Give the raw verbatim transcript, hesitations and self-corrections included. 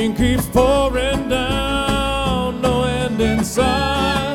rain keeps pouring down, no end in sight.